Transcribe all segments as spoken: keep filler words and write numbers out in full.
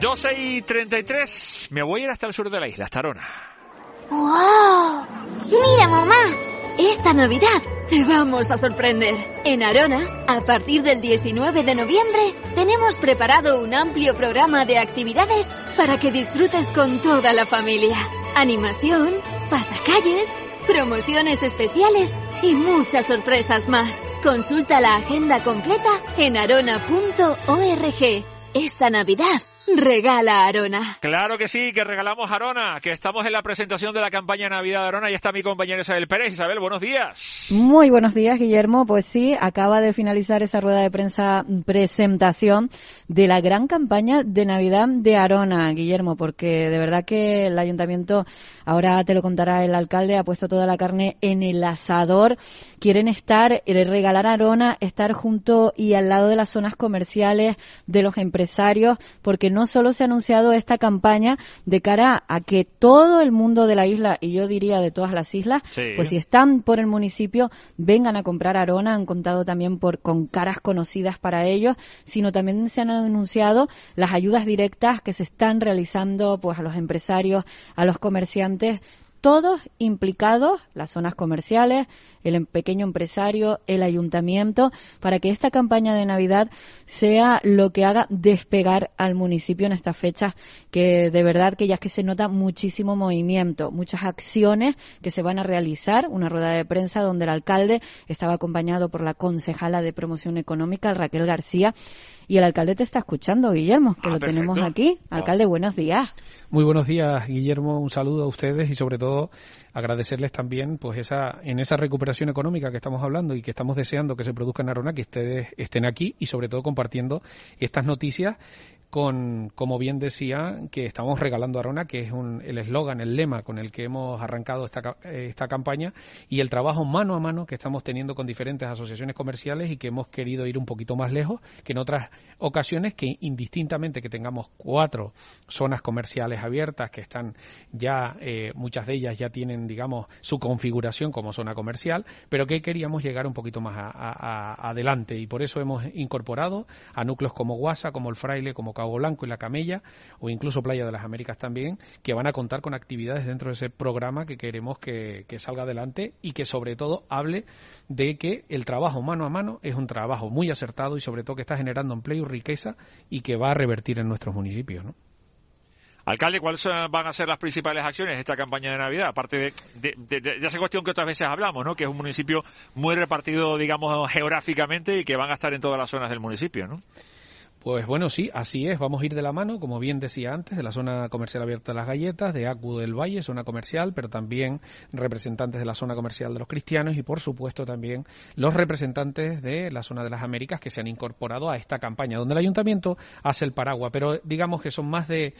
doce y treinta y tres, me voy a ir hasta el sur de la isla, hasta Arona. ¡Wow! ¡Mira, mamá! Esta Navidad te vamos a sorprender. En Arona, a partir del diecinueve de noviembre, tenemos preparado un amplio programa de actividades para que disfrutes con toda la familia. Animación, pasacalles, promociones especiales y muchas sorpresas más. Consulta la agenda completa en arona punto org. Esta Navidad, regala Arona. Claro que sí, que regalamos Arona, que estamos en la presentación de la campaña Navidad de Arona y está mi compañera Isabel Pérez. Isabel, buenos días. Muy buenos días, Guillermo. Pues sí, acaba de finalizar esa rueda de prensa presentación de la gran campaña de Navidad de Arona, Guillermo, porque de verdad que el ayuntamiento, ahora te lo contará el alcalde, ha puesto toda la carne en el asador. Quieren estar, regalar Arona, estar junto y al lado de las zonas comerciales, de los empresarios, porque no solo se ha anunciado esta campaña de cara a que todo el mundo de la isla, y yo diría de todas las islas, sí, pues si están por el municipio, vengan a comprar Arona. Han contado también por con caras conocidas para ellos, sino también se han anunciado las ayudas directas que se están realizando pues a los empresarios, a los comerciantes, todos implicados, las zonas comerciales, el pequeño empresario, el ayuntamiento, para que esta campaña de Navidad sea lo que haga despegar al municipio en estas fechas, que de verdad que ya es que se nota muchísimo movimiento, muchas acciones que se van a realizar, una rueda de prensa donde el alcalde estaba acompañado por la concejala de Promoción Económica, Raquel García, y el alcalde te está escuchando, Guillermo, que ah, lo perfecto. Tenemos aquí. Alcalde, buenos días. Muy buenos días, Guillermo, un saludo a ustedes y sobre todo agradecerles también pues esa en esa recuperación económica que estamos hablando y que estamos deseando que se produzca en Arona, que ustedes estén aquí y sobre todo compartiendo estas noticias con, como bien decía, que estamos regalando Arona, que es un, el eslogan, el lema con el que hemos arrancado esta, esta campaña, y el trabajo mano a mano que estamos teniendo con diferentes asociaciones comerciales y que hemos querido ir un poquito más lejos que en otras ocasiones, que indistintamente que tengamos cuatro zonas comerciales abiertas que están ya, eh, muchas de ellas ya tienen, digamos, su configuración como zona comercial, pero que queríamos llegar un poquito más a, a, a adelante, y por eso hemos incorporado a núcleos como Guasa, como El Fraile, como Cabo Blanco y La Camella, o incluso Playa de las Américas también, que van a contar con actividades dentro de ese programa que queremos que, que salga adelante y que sobre todo hable de que el trabajo mano a mano es un trabajo muy acertado y sobre todo que está generando empleo y riqueza y que va a revertir en nuestros municipios, ¿no? Alcalde, ¿cuáles van a ser las principales acciones de esta campaña de Navidad? Aparte de, de, de, de, de esa cuestión que otras veces hablamos, ¿no? Que es un municipio muy repartido, digamos, geográficamente y que van a estar en todas las zonas del municipio, ¿no? Pues bueno, sí, así es. Vamos a ir de la mano, como bien decía antes, de la zona comercial abierta de las Galletas, de Acu del Valle, zona comercial, pero también representantes de la zona comercial de los Cristianos y, por supuesto, también los representantes de la zona de las Américas que se han incorporado a esta campaña, donde el ayuntamiento hace el paraguas, pero digamos que son más de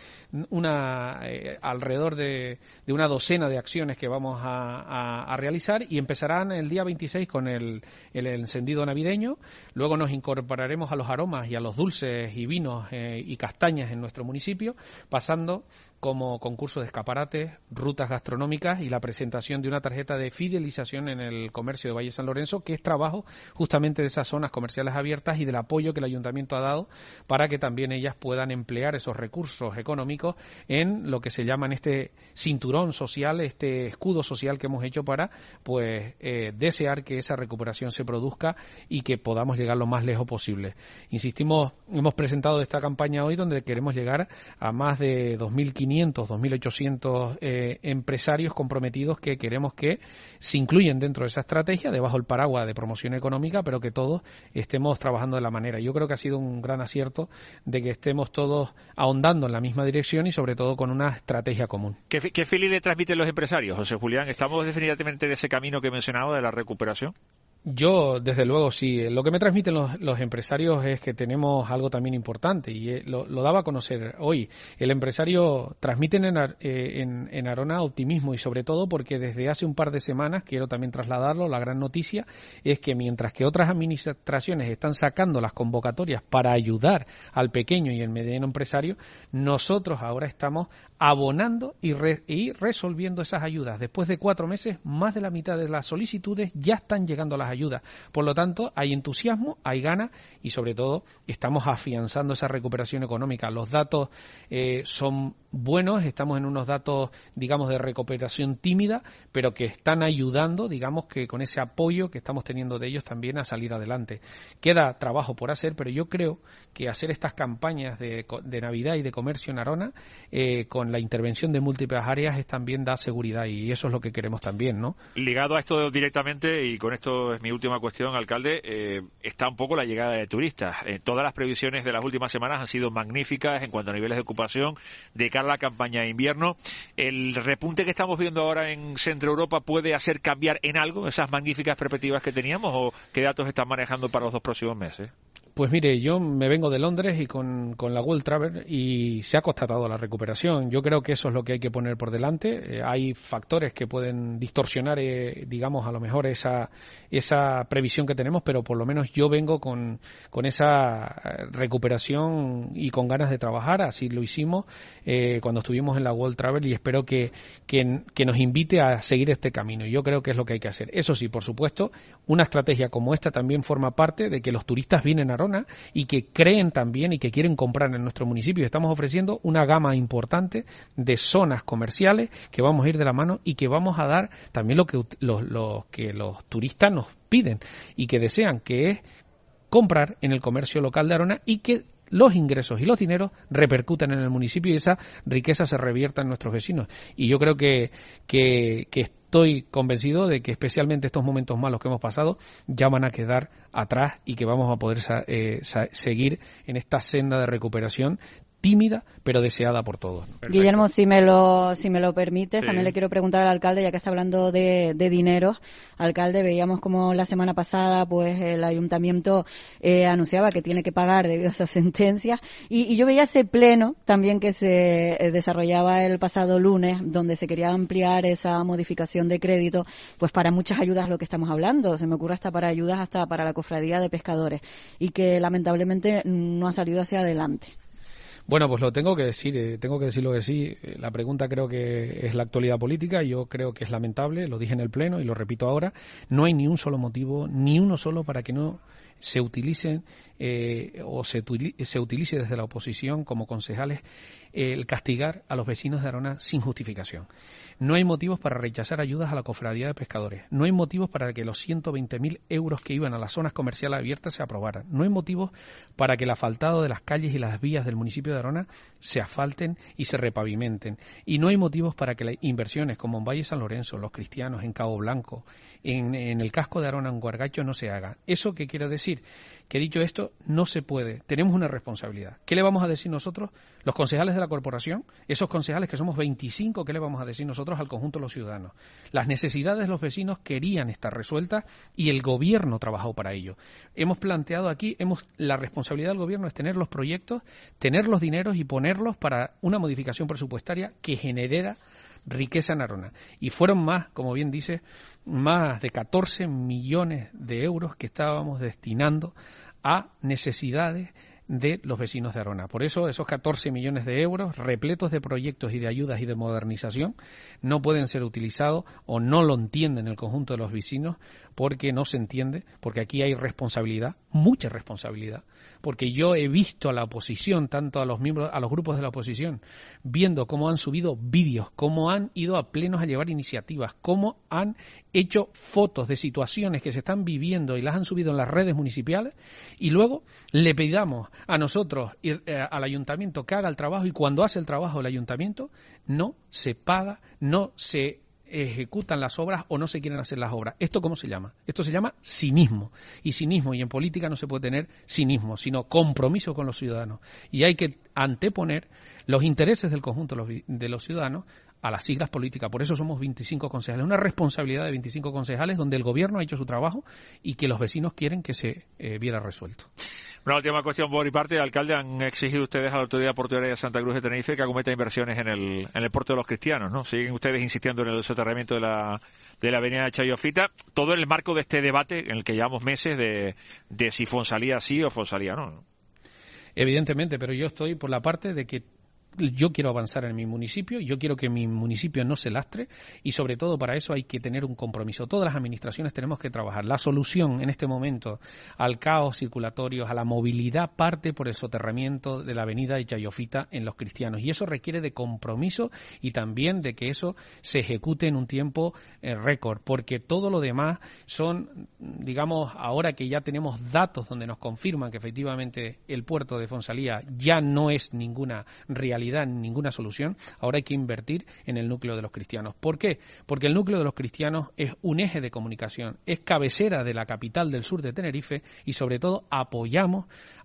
una, eh, alrededor de, de una docena de acciones que vamos a, a, a realizar, y empezarán el día veintiséis con el, el encendido navideño. Luego nos incorporaremos a los aromas y a los dulces y vinos eh, y castañas en nuestro municipio, pasando como concurso de escaparates, rutas gastronómicas y la presentación de una tarjeta de fidelización en el comercio de Valle San Lorenzo, que es trabajo justamente de esas zonas comerciales abiertas y del apoyo que el ayuntamiento ha dado para que también ellas puedan emplear esos recursos económicos en lo que se llama este cinturón social, este escudo social que hemos hecho para pues eh, desear que esa recuperación se produzca y que podamos llegar lo más lejos posible. Insistimos, hemos presentado esta campaña hoy donde queremos llegar a más de dos mil quinientos, dos mil ochocientos eh, empresarios comprometidos que queremos que se incluyen dentro de esa estrategia, debajo del paraguas de promoción económica, pero que todos estemos trabajando de la manera. Yo creo que ha sido un gran acierto de que estemos todos ahondando en la misma dirección y sobre todo con una estrategia común. ¿Qué, qué feeling le transmiten los empresarios, José Julián? ¿Estamos definitivamente en ese camino que he mencionado de la recuperación? Yo, desde luego, sí. Lo que me transmiten los, los empresarios es que tenemos algo también importante y eh, lo, lo daba a conocer hoy. El empresario transmite en, eh, en, en Arona optimismo y sobre todo porque desde hace un par de semanas, quiero también trasladarlo, la gran noticia es que mientras que otras administraciones están sacando las convocatorias para ayudar al pequeño y el mediano empresario, nosotros ahora estamos abonando y, re, y resolviendo esas ayudas. Después de cuatro meses, más de la mitad de las solicitudes ya están llegando a las ayudas. Por lo tanto, hay entusiasmo, hay ganas y sobre todo estamos afianzando esa recuperación económica. Los datos eh, son buenos, estamos en unos datos, digamos, de recuperación tímida, pero que están ayudando, digamos, que con ese apoyo que estamos teniendo de ellos también a salir adelante. Queda trabajo por hacer, pero yo creo que hacer estas campañas de, de Navidad y de comercio en Arona, eh, con la intervención de múltiples áreas, es también da seguridad y eso es lo que queremos también, ¿no? Ligado a esto directamente, y con esto es mi última cuestión, alcalde, eh, está un poco la llegada de turistas. Eh, todas las previsiones de las últimas semanas han sido magníficas en cuanto a niveles de ocupación de cara a la campaña de invierno. ¿El repunte que estamos viendo ahora en Centro Europa puede hacer cambiar en algo esas magníficas perspectivas que teníamos o qué datos están manejando para los dos próximos meses? Pues mire, yo me vengo de Londres y con, con la World Travel y se ha constatado la recuperación. Yo creo que eso es lo que hay que poner por delante. Eh, hay factores que pueden distorsionar, eh, digamos, a lo mejor esa, esa previsión que tenemos, pero por lo menos yo vengo con, con esa recuperación y con ganas de trabajar. Así lo hicimos eh, cuando estuvimos en la World Travel y espero que, que, que nos invite a seguir este camino. Yo creo que es lo que hay que hacer. Eso sí, por supuesto, una estrategia como esta también forma parte de que los turistas vienen a Arona y que creen también y que quieren comprar en nuestro municipio. Estamos ofreciendo una gama importante de zonas comerciales que vamos a ir de la mano y que vamos a dar también lo que los, los que los turistas nos piden y que desean, que es comprar en el comercio local de Arona y que los ingresos y los dineros repercutan en el municipio y esa riqueza se revierta en nuestros vecinos. Y yo creo que, que, que estoy convencido de que especialmente estos momentos malos que hemos pasado ya van a quedar atrás y que vamos a poder eh, seguir en esta senda de recuperación tímida, pero deseada por todos. Perfecto. Guillermo, si me lo si me lo permites, sí. También le quiero preguntar al alcalde, ya que está hablando de, de dinero. Alcalde, veíamos como la semana pasada pues el ayuntamiento eh, anunciaba que tiene que pagar debido a esa sentencia y, y yo veía ese pleno también que se eh, desarrollaba el pasado lunes, donde se quería ampliar esa modificación de crédito pues para muchas ayudas, lo que estamos hablando, se me ocurre hasta para ayudas hasta para la cofradía de pescadores y que lamentablemente no ha salido hacia adelante. Bueno, pues lo tengo que decir, eh, tengo que decirlo que sí. La pregunta creo que es la actualidad política, yo creo que es lamentable, lo dije en el Pleno y lo repito ahora, no hay ni un solo motivo, ni uno solo para que no se utilicen eh, o se, se utilice desde la oposición como concejales eh, el castigar a los vecinos de Arona sin justificación. No hay motivos para rechazar ayudas a la cofradía de pescadores. No hay motivos para que los ciento veinte mil euros que iban a las zonas comerciales abiertas se aprobaran. No hay motivos para que el asfaltado de las calles y las vías del municipio de Arona se asfalten y se repavimenten. Y no hay motivos para que las inversiones como en Valle San Lorenzo, Los Cristianos, en Cabo Blanco, en, en el casco de Arona, en Guargacho, no se haga. ¿Eso qué quiere decir? Que dicho esto, no se puede. Tenemos una responsabilidad. ¿Qué le vamos a decir nosotros, los concejales de la corporación? Esos concejales que somos veinticinco, ¿qué le vamos a decir nosotros al conjunto de los ciudadanos? Las necesidades de los vecinos querían estar resueltas y el gobierno trabajó para ello. Hemos planteado aquí, hemos la responsabilidad del gobierno es tener los proyectos, tener los dineros y ponerlos para una modificación presupuestaria que genera riqueza en Arona. Y fueron más, como bien dice, más de catorce millones de euros que estábamos destinando a necesidades de los vecinos de Arona. Por eso esos catorce millones de euros repletos de proyectos y de ayudas y de modernización no pueden ser utilizados o no lo entienden el conjunto de los vecinos porque no se entiende, porque aquí hay responsabilidad, mucha responsabilidad, porque yo he visto a la oposición, tanto a los miembros, a los grupos de la oposición, viendo cómo han subido vídeos, cómo han ido a plenos a llevar iniciativas, cómo han hecho fotos de situaciones que se están viviendo y las han subido en las redes municipales y luego le pedamos a nosotros, eh, al ayuntamiento, que haga el trabajo y cuando hace el trabajo el ayuntamiento no se paga, no se ejecutan las obras o no se quieren hacer las obras. ¿Esto cómo se llama? Esto se llama cinismo. Y cinismo, y en política no se puede tener cinismo, sino compromiso con los ciudadanos. Y hay que anteponer los intereses del conjunto de los, de los ciudadanos a las siglas políticas. Por eso somos veinticinco concejales. Una responsabilidad de veinticinco concejales donde el gobierno ha hecho su trabajo y que los vecinos quieren que se eh, viera resuelto. Una última cuestión por mi parte, alcalde. Han exigido ustedes a la Autoridad Portuaria de Santa Cruz de Tenerife que acometa inversiones en el en el puerto de los Cristianos, ¿no? Siguen ustedes insistiendo en el soterramiento de la de la avenida de Chayofita, todo en el marco de este debate en el que llevamos meses de, de si Fonsalía sí o Fonsalía no. Evidentemente, pero yo estoy por la parte de que yo quiero avanzar en mi municipio, yo quiero que mi municipio no se lastre y sobre todo para eso hay que tener un compromiso. Todas las administraciones tenemos que trabajar. La solución en este momento al caos circulatorio, a la movilidad, parte por el soterramiento de la avenida de Chayofita en Los Cristianos y eso requiere de compromiso y también de que eso se ejecute en un tiempo eh, récord, porque todo lo demás son, digamos, ahora que ya tenemos datos donde nos confirman que efectivamente el puerto de Fonsalía ya no es ninguna realidad, ninguna solución, ahora hay que invertir en el núcleo de Los Cristianos. ¿Por qué? Porque el núcleo de Los Cristianos es un eje de comunicación, es cabecera de la capital del sur de Tenerife y sobre todo apoyamos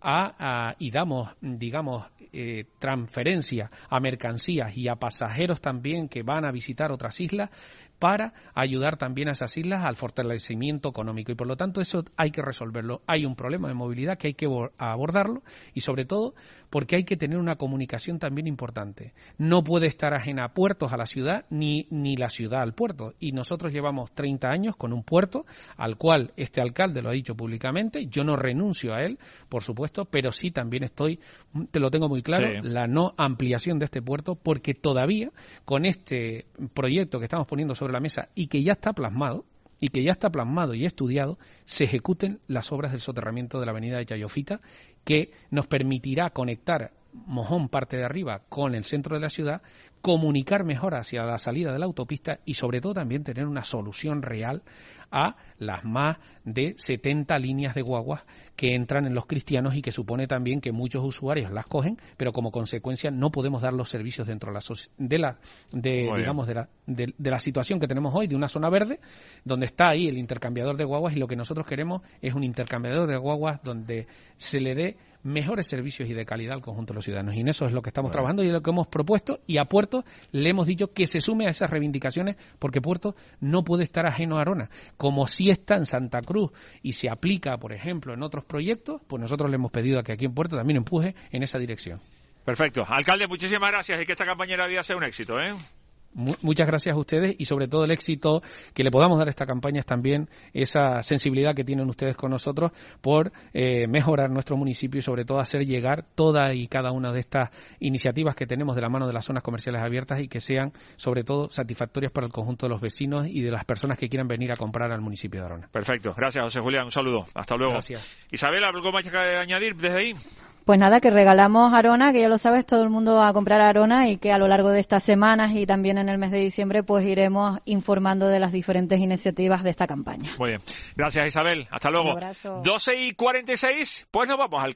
a, a, y damos, digamos, eh, transferencia a mercancías y a pasajeros también que van a visitar otras islas para ayudar también a esas islas al fortalecimiento económico y por lo tanto eso hay que resolverlo. Hay un problema de movilidad que hay que abordarlo y sobre todo porque hay que tener una comunicación también importante. No puede estar ajena a puertos a la ciudad ni, ni la ciudad al puerto y nosotros llevamos treinta años con un puerto al cual este alcalde lo ha dicho públicamente, yo no renuncio a él, por supuesto, pero sí también estoy, te lo tengo muy claro, sí. La no ampliación de este puerto porque todavía con este proyecto que estamos poniendo sobre la mesa y que ya está plasmado y que ya está plasmado y estudiado, se ejecuten las obras del soterramiento de la avenida de Chayofita que nos permitirá conectar Mojón, parte de arriba, con el centro de la ciudad, comunicar mejor hacia la salida de la autopista y sobre todo también tener una solución real a las más de setenta líneas de guaguas que entran en Los Cristianos y que supone también que muchos usuarios las cogen, pero como consecuencia no podemos dar los servicios dentro de la de la de digamos de la de, de la situación que tenemos hoy de una zona verde donde está ahí el intercambiador de guaguas y lo que nosotros queremos es un intercambiador de guaguas donde se le dé mejores servicios y de calidad al conjunto de los ciudadanos. Y en eso es lo que estamos bueno. trabajando y es lo que hemos propuesto. Y a Puerto le hemos dicho que se sume a esas reivindicaciones porque Puerto no puede estar ajeno a Arona. Como sí está en Santa Cruz y se aplica, por ejemplo, en otros proyectos, pues nosotros le hemos pedido a que aquí en Puerto también empuje en esa dirección. Perfecto. Alcalde, muchísimas gracias y que esta campaña de la vida sea un éxito, ¿eh? Muchas gracias a ustedes y sobre todo el éxito que le podamos dar a esta campaña es también esa sensibilidad que tienen ustedes con nosotros por eh, mejorar nuestro municipio y sobre todo hacer llegar toda y cada una de estas iniciativas que tenemos de la mano de las zonas comerciales abiertas y que sean sobre todo satisfactorias para el conjunto de los vecinos y de las personas que quieran venir a comprar al municipio de Arona. Perfecto. Gracias, José Julián. Un saludo. Hasta luego. Gracias. Isabel, ¿algo más que añadir desde ahí? Pues nada, que regalamos Arona, que ya lo sabes, todo el mundo va a comprar Arona y que a lo largo de estas semanas y también en el mes de diciembre pues iremos informando de las diferentes iniciativas de esta campaña. Muy bien. Gracias, Isabel. Hasta luego. Un abrazo. doce y cuarenta y seis, pues nos vamos al